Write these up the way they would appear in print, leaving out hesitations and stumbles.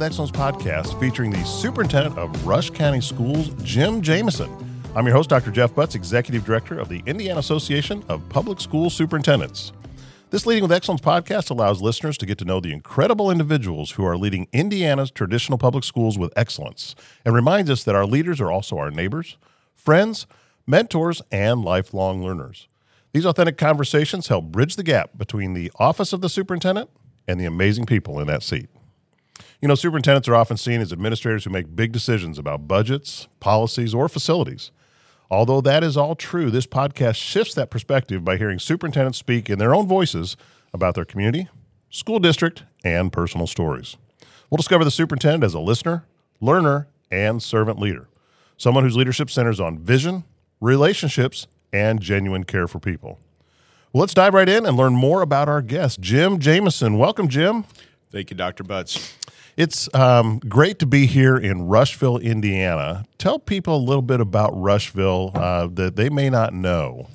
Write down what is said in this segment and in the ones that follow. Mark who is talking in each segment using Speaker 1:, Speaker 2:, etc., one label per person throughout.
Speaker 1: Excellence podcast featuring the superintendent of Rush County Schools, Jim Jamison. I'm your host, Dr. Jeff Butts, Executive Director of the Indiana Association of Public School Superintendents. This Leading with Excellence podcast allows listeners to get to know the incredible individuals who are leading Indiana's traditional public schools with excellence, and reminds us that our leaders are also our neighbors, friends, mentors, and lifelong learners. These authentic conversations help bridge the gap between the office of the superintendent and the amazing people in that seat. You know, superintendents are often seen as administrators who make big decisions about budgets, policies, or facilities. Although that is all true, this podcast shifts that perspective by hearing superintendents speak in their own voices about their community, school district, and personal stories. We'll discover the superintendent as a listener, learner, and servant leader, someone whose leadership centers on vision, relationships, and genuine care for people. Well, let's dive right in and learn more about our guest, Jim Jamison. Welcome, Jim.
Speaker 2: Thank you, Dr. Butts.
Speaker 1: It's great to be here in Rushville, Indiana. Tell people a little bit about Rushville that they may not know.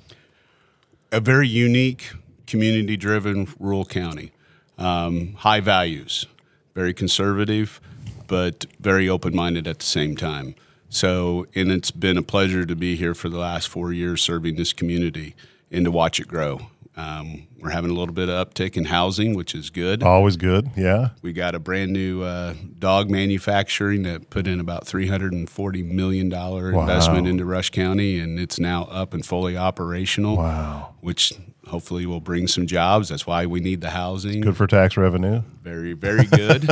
Speaker 2: A very unique, community-driven rural county. High values, very conservative, but very open-minded at the same time. So, and it's been a pleasure to be here for the last 4 years serving this community and to watch it grow. We're having a little bit of uptick in housing, which is good.
Speaker 1: Always good, yeah.
Speaker 2: We got a brand new dog manufacturing that put in about $340 million investment into Rush County, and it's now up and fully operational.
Speaker 1: Wow.
Speaker 2: Which hopefully will bring some jobs. That's why we need the housing.
Speaker 1: Good for tax revenue.
Speaker 2: Very, very good.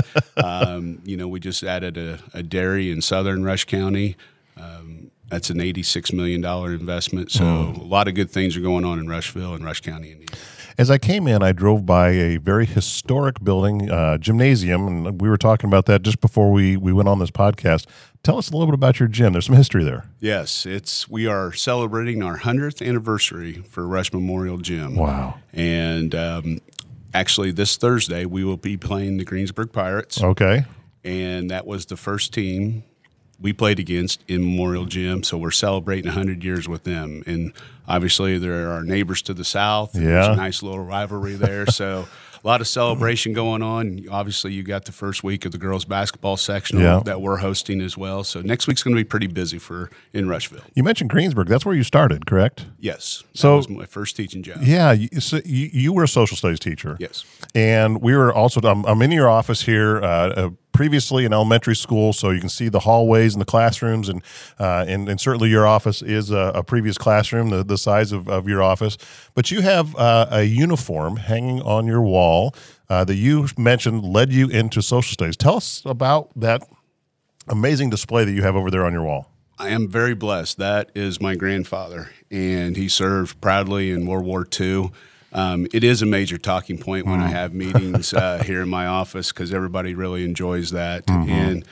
Speaker 2: We just added a dairy in southern Rush County. That's an $86 million investment. So a lot of good things are going on in Rushville and Rush County, Indiana.
Speaker 1: As I came in, I drove by a very historic building, gymnasium, and we were talking about that just before we went on this podcast. Tell us a little bit about your gym. There's some history there.
Speaker 2: Yes, we are celebrating our 100th anniversary for Rush Memorial Gym.
Speaker 1: Wow.
Speaker 2: And actually this Thursday we will be playing the Greensburg Pirates.
Speaker 1: Okay.
Speaker 2: And that was the first team we played against in Memorial Gym, so we're celebrating 100 years with them. And obviously there are neighbors to the south.
Speaker 1: Yeah.
Speaker 2: There's a nice little rivalry there, so a lot of celebration going on. Obviously you got the first week of the girls basketball sectional that we're hosting as well. So next week's going to be pretty busy in Rushville.
Speaker 1: You mentioned Greensburg. That's where you started, correct?
Speaker 2: Yes. That
Speaker 1: So
Speaker 2: was my first teaching job.
Speaker 1: Yeah, you were a social studies teacher.
Speaker 2: Yes.
Speaker 1: And we were also, I'm in your office here, previously in elementary school, so you can see the hallways and the classrooms, and certainly your office is a previous classroom, the size of your office. But you have a uniform hanging on your wall that you mentioned led you into social studies. Tell us about that amazing display that you have over there on your wall.
Speaker 2: I am very blessed. That is my grandfather, and he served proudly in World War II. It is a major talking point when I have meetings here in my office because everybody really enjoys that. And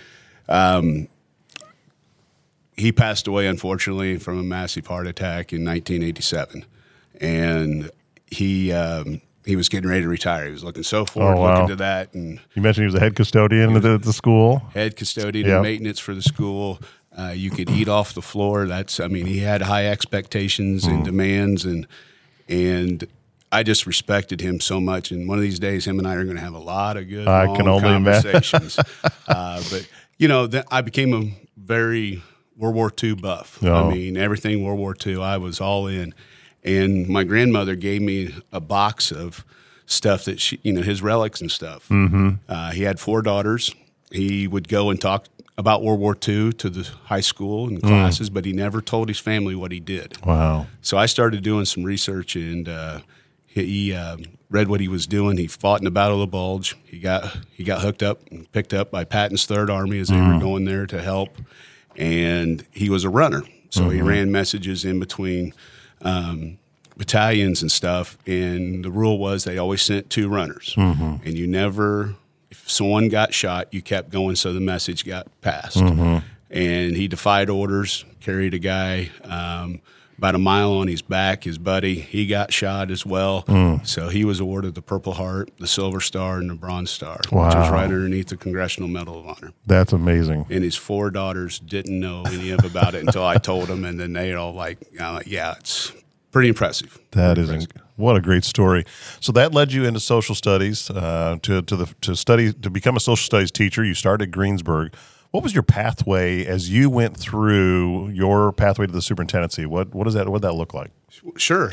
Speaker 2: he passed away, unfortunately, from a massive heart attack in 1987. And he was getting ready to retire. He was looking so forward, looking to that. And
Speaker 1: you mentioned he was the head custodian at the school.
Speaker 2: Head custodian and maintenance for the school. You could eat off the floor. He had high expectations and demands, and I just respected him so much. And one of these days, him and I are going to have a lot of good conversations. But I became a very World War II buff.
Speaker 1: Oh.
Speaker 2: Everything World War II, I was all in. And my grandmother gave me a box of stuff that his relics and stuff. He had 4 daughters. He would go and talk about World War II to the high school and classes, but he never told his family what he did.
Speaker 1: Wow.
Speaker 2: So I started doing some research, and he read what he was doing. He fought in the Battle of the Bulge. He got hooked up and picked up by Patton's Third Army as they were going there to help, and he was a runner. So he ran messages in between battalions and stuff, and the rule was they always sent 2 runners, and you never, if someone got shot, you kept going so the message got passed. And he defied orders, carried a guy about a mile on his back. His buddy, he got shot as well. So he was awarded the Purple Heart, the Silver Star, and the Bronze Star, which was right underneath the Congressional Medal of Honor.
Speaker 1: That's amazing.
Speaker 2: And his 4 daughters didn't know any about it until I told them, and then they all yeah, it's pretty impressive.
Speaker 1: That What a great story. So that led you into social studies, to become a social studies teacher. You started at Greensburg. What was your pathway as you went through your pathway to the superintendency? What did that look like?
Speaker 2: Sure.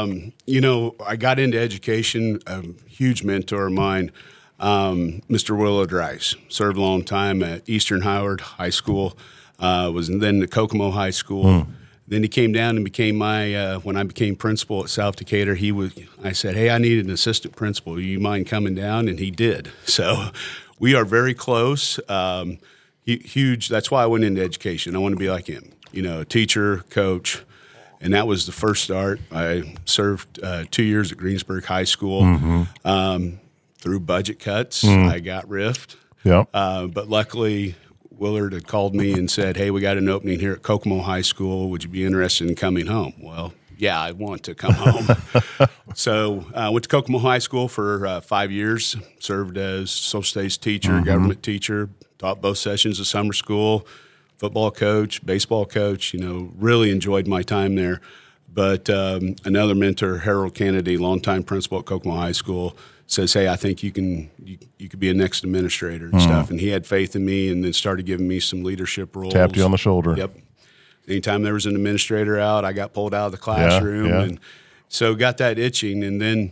Speaker 2: I got into education. A huge mentor of mine, Mr. Willard Rice, served a long time at Eastern Howard High School, was then at Kokomo High School. Then he came down and became my, when I became principal at South Decatur, I said, hey, I need an assistant principal. Do you mind coming down? And he did. So we are very close. Huge. That's why I went into education. I want to be like him, a teacher, coach. And that was the first start. I served 2 years at Greensburg High School. Through budget cuts, I got riffed.
Speaker 1: Yeah.
Speaker 2: But luckily, Willard had called me and said, hey, we got an opening here at Kokomo High School. Would you be interested in coming home? Well, yeah, I want to come home. So I went to Kokomo High School for 5 years, served as social studies teacher, government teacher, taught both sessions of summer school, football coach, baseball coach, really enjoyed my time there. But another mentor, Harold Kennedy, longtime principal at Kokomo High School, says, hey, I think you could be a next administrator and stuff. And he had faith in me and then started giving me some leadership roles.
Speaker 1: Tapped you on the shoulder.
Speaker 2: Yep. Anytime there was an administrator out, I got pulled out of the classroom.
Speaker 1: Yeah.
Speaker 2: And so got that itching. And then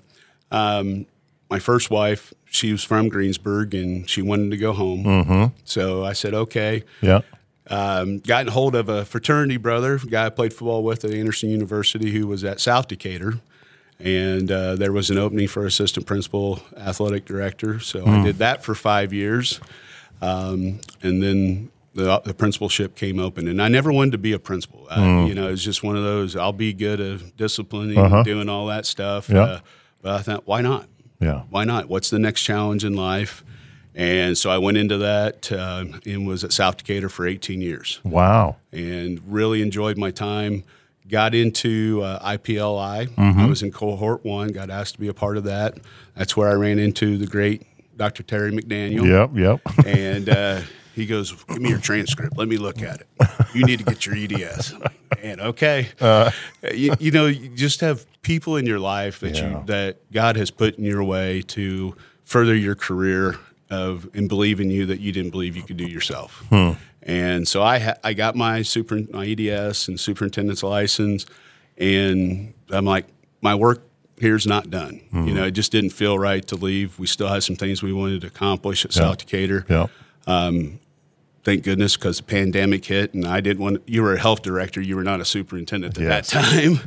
Speaker 2: my first wife, she was from Greensburg, and she wanted to go home. So I said, okay.
Speaker 1: Yeah.
Speaker 2: Got in hold of a fraternity brother, a guy I played football with at Anderson University, who was at South Decatur. And there was an opening for assistant principal, athletic director. So I did that for 5 years. And then the principalship came open. And I never wanted to be a principal. It was just one of those, I'll be good at disciplining, doing all that stuff.
Speaker 1: Yeah.
Speaker 2: But I thought, why not?
Speaker 1: Yeah.
Speaker 2: Why not? What's the next challenge in life? And so I went into that and was at South Decatur for 18 years.
Speaker 1: Wow.
Speaker 2: And really enjoyed my time. Got into IPLI. I was in cohort 1, got asked to be a part of that. That's where I ran into the great Dr. Terry McDaniel.
Speaker 1: Yep.
Speaker 2: And he goes, give me your transcript. Let me look at it. You need to get your EDS. And okay. You just have people in your life that God has put in your way to further your career and believe in you that you didn't believe you could do yourself. And so I got my EDS and superintendent's license, and I'm like, my work here's not done. It just didn't feel right to leave. We still had some things we wanted to accomplish at South Decatur.
Speaker 1: Yeah.
Speaker 2: Thank goodness, because the pandemic hit, and I didn't want. You were a health director. You were not a superintendent at that time.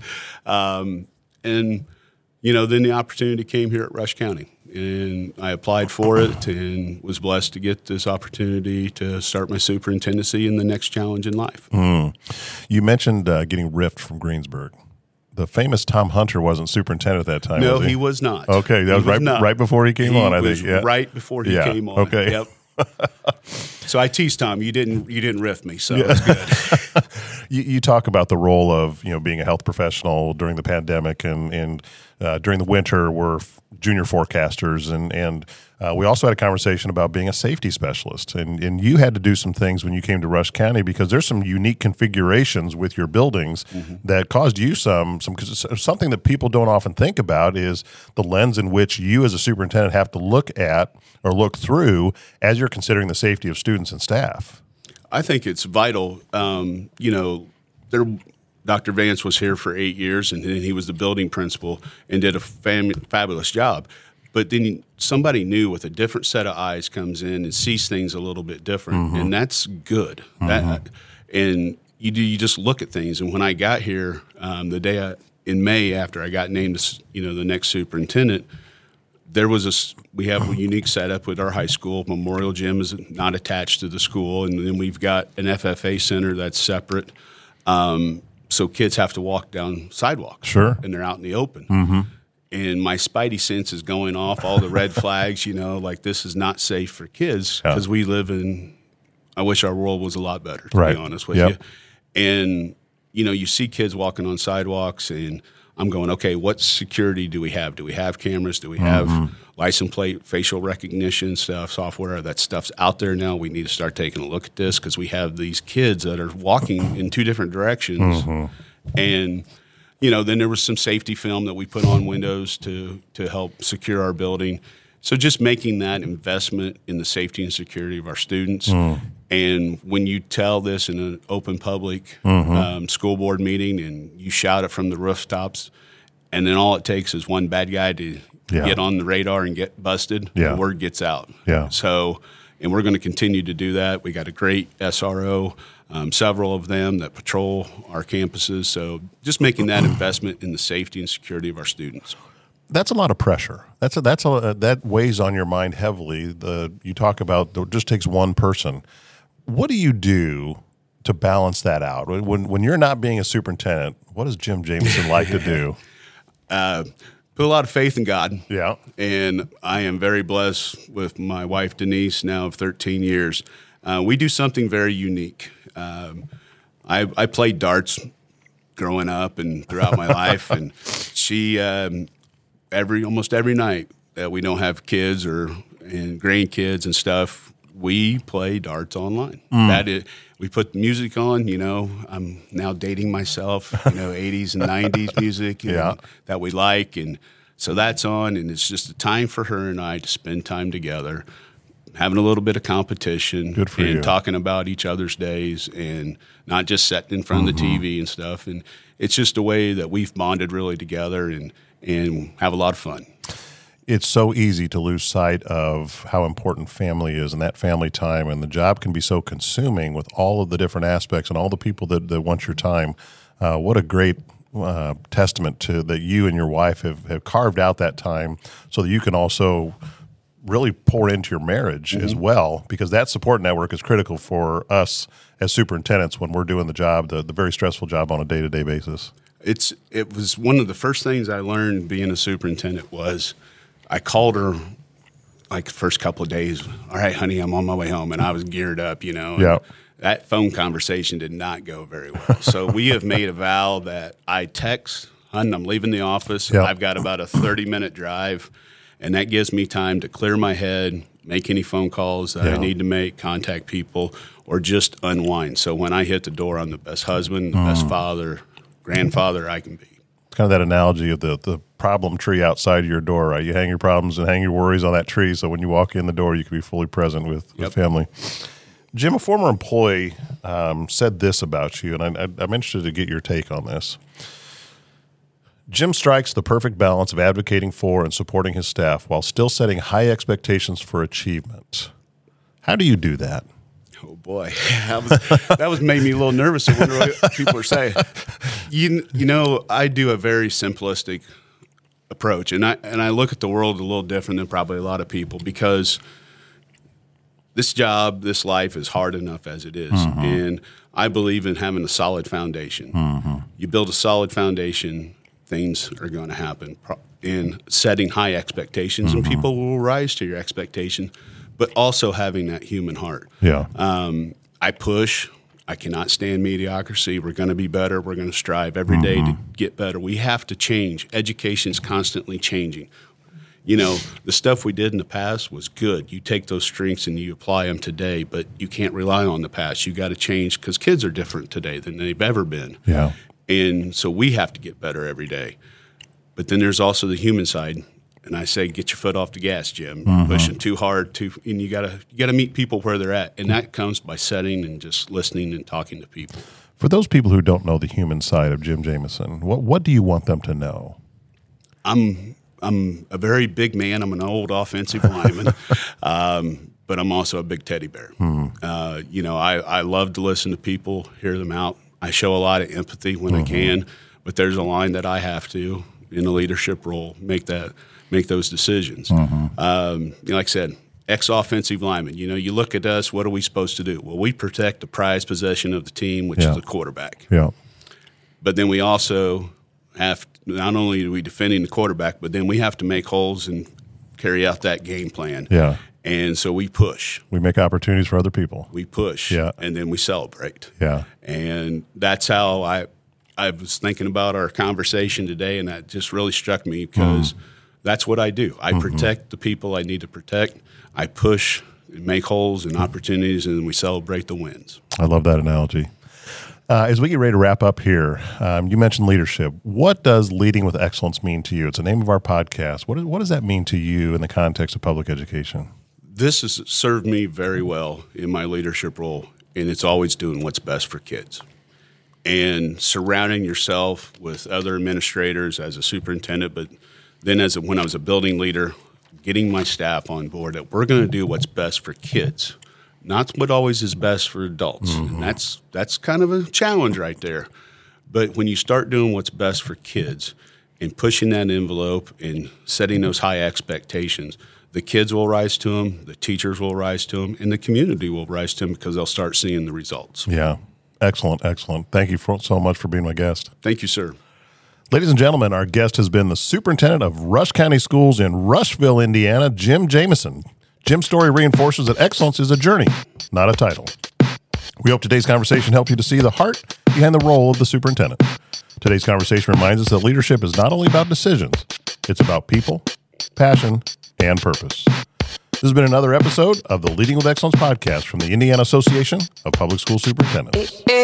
Speaker 2: And then the opportunity came here at Rush County. And I applied for it and was blessed to get this opportunity to start my superintendency in the next challenge in life.
Speaker 1: You mentioned getting riffed from Greensburg. The famous Tom Hunter wasn't superintendent at that time.
Speaker 2: No,
Speaker 1: was
Speaker 2: he was not.
Speaker 1: Okay, that was right before he came on. I think. Yeah.
Speaker 2: Right before he came on.
Speaker 1: Okay.
Speaker 2: Yep. So I teased Tom. You didn't riff me, so it's good.
Speaker 1: You talk about the role of being a health professional during the pandemic and during the winter we're junior forecasters and we also had a conversation about being a safety specialist and you had to do some things when you came to Rush County because there's some unique configurations with your buildings that caused you something that people don't often think about is the lens in which you as a superintendent have to look at or look through as you're considering the safety of students and staff.
Speaker 2: I think it's vital. Dr. Vance was here for 8 years, and then he was the building principal and did a fabulous job. But then somebody new with a different set of eyes comes in and sees things a little bit different, and that's good. And you just look at things. And when I got here, the day in May after I got named, the next superintendent, we have a unique setup with our high school. Memorial Gym is not attached to the school, and then we've got an FFA center that's separate. So kids have to walk down sidewalks.
Speaker 1: Sure.
Speaker 2: And they're out in the open. And my spidey sense is going off, all the red flags, like this is not safe for kids because we live in – I wish our world was a lot better, to be honest with you. And, you see kids walking on sidewalks and I'm going, okay, what security do we have? Do we have cameras? Do we have license plate, facial recognition stuff, software? That stuff's out there now. We need to start taking a look at this because we have these kids that are walking in two different directions. And then there was some safety film that we put on windows to help secure our building. So just making that investment in the safety and security of our students. And when you tell this in an open public school board meeting and you shout it from the rooftops, and then all it takes is one bad guy to get on the radar and get busted, the word gets out. So, and we're going to continue to do that. We got a great SRO, several of them that patrol our campuses. So just making that investment in the safety and security of our students.
Speaker 1: That's a lot of pressure. That weighs on your mind heavily. You talk about it just takes one person. What do you do to balance that out? When you're not being a superintendent, what does Jim Jamison like to do?
Speaker 2: Put a lot of faith in God.
Speaker 1: Yeah.
Speaker 2: And I am very blessed with my wife, Denise, now of 13 years. We do something very unique. I played darts growing up and throughout my life, and she almost every night that we don't have kids and grandkids and stuff, we play darts online. That is, we put music on. I'm now dating myself. 80s and 90s music that we like, and so that's on. And it's just a time for her and I to spend time together, having a little bit of competition.
Speaker 1: Good for
Speaker 2: and
Speaker 1: you.
Speaker 2: Talking about each other's days, and not just sitting in front of the TV and stuff. And it's just a way that we've bonded really together and have a lot of fun.
Speaker 1: It's so easy to lose sight of how important family is and that family time, and the job can be so consuming with all of the different aspects and all the people that want your time. What a great testament to that you and your wife have carved out that time so that you can also really pour into your marriage as well, because that support network is critical for us as superintendents when we're doing the job, the very stressful job on a day-to-day basis.
Speaker 2: It was one of the first things I learned being a superintendent was I called her like the first couple of days. All right, honey, I'm on my way home, and I was geared up, and that phone conversation did not go very well. So we have made a vow that I text, hun, I'm leaving the office. I've got about a 30-minute drive, and that gives me time to clear my head, make any phone calls that I need to make, contact people, or just unwind. So when I hit the door, I'm the best husband, the best father, grandfather I can be.
Speaker 1: It's kind of that analogy of the problem tree outside your door, right? You hang your problems and hang your worries on that tree, so when you walk in the door, you can be fully present with family. Jim, a former employee said this about you, and I'm interested to get your take on this. Jim strikes the perfect balance of advocating for and supporting his staff while still setting high expectations for achievement. How do you do that?
Speaker 2: Oh boy, that was made me a little nervous. I wonder what people are saying. I do a very simplistic approach, and I look at the world a little different than probably a lot of people, because this job, this life is hard enough as it is, and I believe in having a solid foundation. You build a solid foundation, things are going to happen. In setting high expectations, and people will rise to your expectation, but also having that human heart. I push. I cannot stand mediocrity. We're going to be better. We're going to strive every day to get better. We have to change. Education's constantly changing. The stuff we did in the past was good. You take those strengths and you apply them today, but you can't rely on the past. You got to change, because kids are different today than they've ever been. And so we have to get better every day. But then there's also the human side. And I say, get your foot off the gas, Jim. Pushing too hard, and you gotta meet people where they're at, and that comes by setting and just listening and talking to people.
Speaker 1: For those people who don't know the human side of Jim Jamison, what do you want them to know?
Speaker 2: I'm a very big man. I'm an old offensive lineman, but I'm also a big teddy bear. I love to listen to people, hear them out. I show a lot of empathy when I can, but there's a line that I have to, in a leadership role, make those decisions. Like I said, ex-offensive lineman. You look at us, what are we supposed to do? Well, we protect the prized possession of the team, which is the quarterback. But then we also have, not only are we defending the quarterback, but then we have to make holes and carry out that game plan. And so we push.
Speaker 1: We make opportunities for other people.
Speaker 2: We push, and then we celebrate. And that's how I was thinking about our conversation today, and that just really struck me, because that's what I do. I protect the people I need to protect. I push and make holes and opportunities, and then we celebrate the wins.
Speaker 1: I love that analogy. As we get ready to wrap up here, you mentioned leadership. What does leading with excellence mean to you? It's the name of our podcast. What does that mean to you in the context of public education?
Speaker 2: This has served me very well in my leadership role, and it's always doing what's best for kids. And surrounding yourself with other administrators as a superintendent, but then when I was a building leader, getting my staff on board that we're going to do what's best for kids, not what always is best for adults. Mm-hmm. And that's kind of a challenge right there. But when you start doing what's best for kids and pushing that envelope and setting those high expectations, the kids will rise to them, the teachers will rise to them, and the community will rise to them because they'll start seeing the results.
Speaker 1: Yeah. Excellent. Thank you so much for being my guest.
Speaker 2: Thank you, sir.
Speaker 1: Ladies and gentlemen, our guest has been the superintendent of Rush County Schools in Rushville, Indiana, Jim Jamison. Jim's story reinforces that excellence is a journey, not a title. We hope today's conversation helped you to see the heart behind the role of the superintendent. Today's conversation reminds us that leadership is not only about decisions, it's about people, passion, and purpose. This has been another episode of the Leading with Excellence podcast from the Indiana Association of Public School Superintendents.